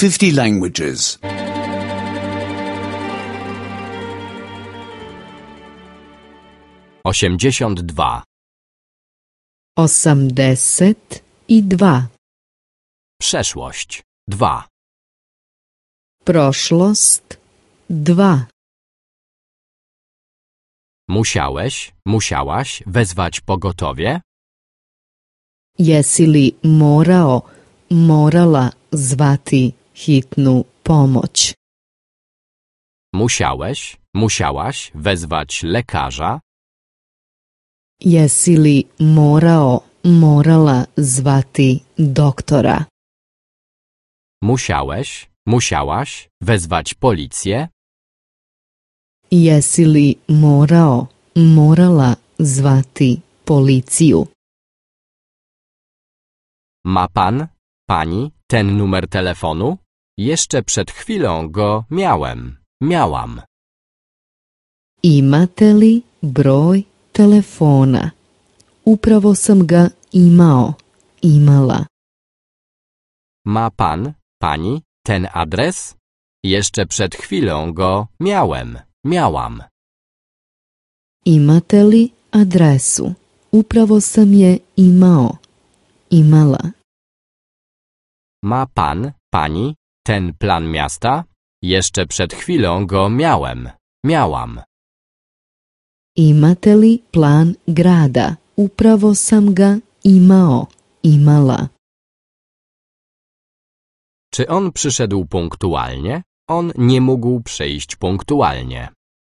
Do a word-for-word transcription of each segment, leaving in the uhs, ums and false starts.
fifty languages. osiemdziesiąt dwa. Osamdeset i dwa. Przeszłość. Dwa. Prošlost. Dwa. Musiałeś, musiałaś wezwać pogotowie? Jesi li morao, morala zvati hitnu pomoć? Musiałeś, musiałaś wezwać lekarza? Jesi li morao, morala zvati doktora? Musiałeś, musiałaś wezwać policję? Jesi li morao, morala zvati policiju? Ma pan, pani ten numer telefonu? Jeszcze przed chwilą go miałem, miałam. Imate li broj telefona? Upravo sam ga imao, imala. Ma pan, pani ten adres? Jeszcze przed chwilą go miałem, miałam. Imate li adresu? Upravo sam je imao, imala. Ma pan, pani ten plan miasta? Jeszcze przed chwilą go miałem, miałam. Imate li plan grada? Upravo sam ga imao, imala. Czy on przyszedł punktualnie? On nie mógł przyjść punktualnie.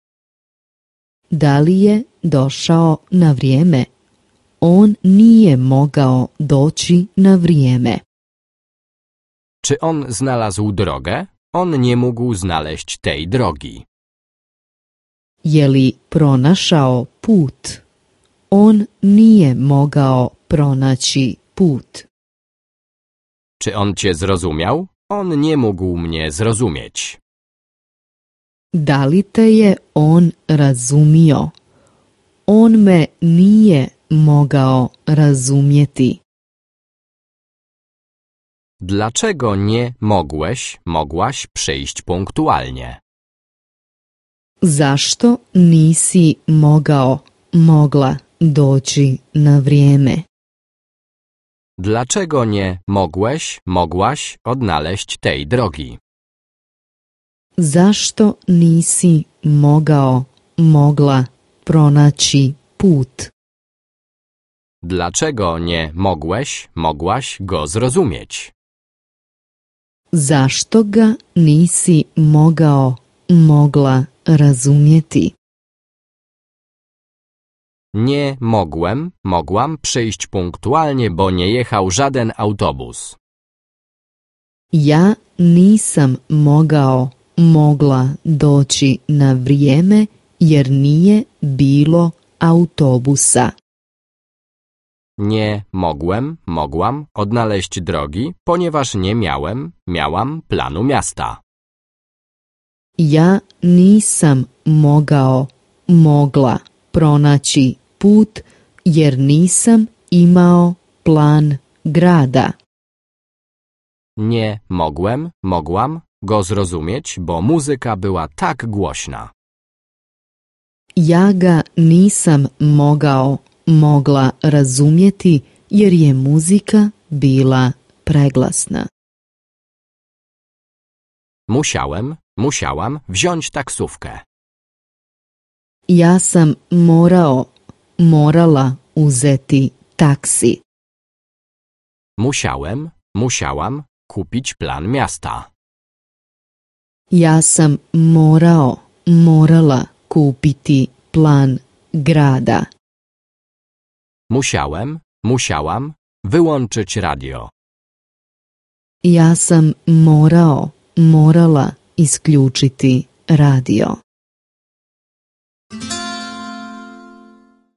Da li je došao na vrijeme? On nije mogao doći na vrijeme. Czy on znalazł drogę? On nie mógł znaleźć tej drogi. Je li pronašao put? On nije mogao pronaći put. Czy on cię zrozumiał? On nie mógł mnie zrozumieć. Da li te je on razumio? On me nije mogao razumjeti. Dlaczego nie mogłeś, mogłaś przyjść punktualnie? Zašto nisi mogao, mogla doći na vrijeme? Dlaczego nie mogłeś, mogłaś odnaleźć tej drogi? Zašto nisi mogao, mogla pronaći put? Dlaczego nie mogłeś, mogłaś go zrozumieć? Zašto ga nisi mogao, mogla razumjeti? Nie mogłem, mogłam przyjść punktualnie, bo nie jechał żaden autobus. Ja nisam mogao, mogla doći na vrijeme jer nije bilo autobusa. Nie mogłem, mogłam odnaleźć drogi, ponieważ nie miałem, miałam planu miasta. Ja nisam mogao, mogla pronaći put jer nisam imao plan grada. Nie mogłem, mogłam go zrozumieć, bo muzyka była tak głośna. Ja ga nisam mogao, mogla razumjeti jer je muzika bila preglasna. Musiałem, musiałam wziąć taksówkę. Ja sam morao, morala uzeti taksi. Musiałem, musiałam kupić plan miasta. Ja sam morao, morala kupiti plan grada. Musiałem, musiałam wyłączyć radio. Ja sam morao, morala isključiti radio.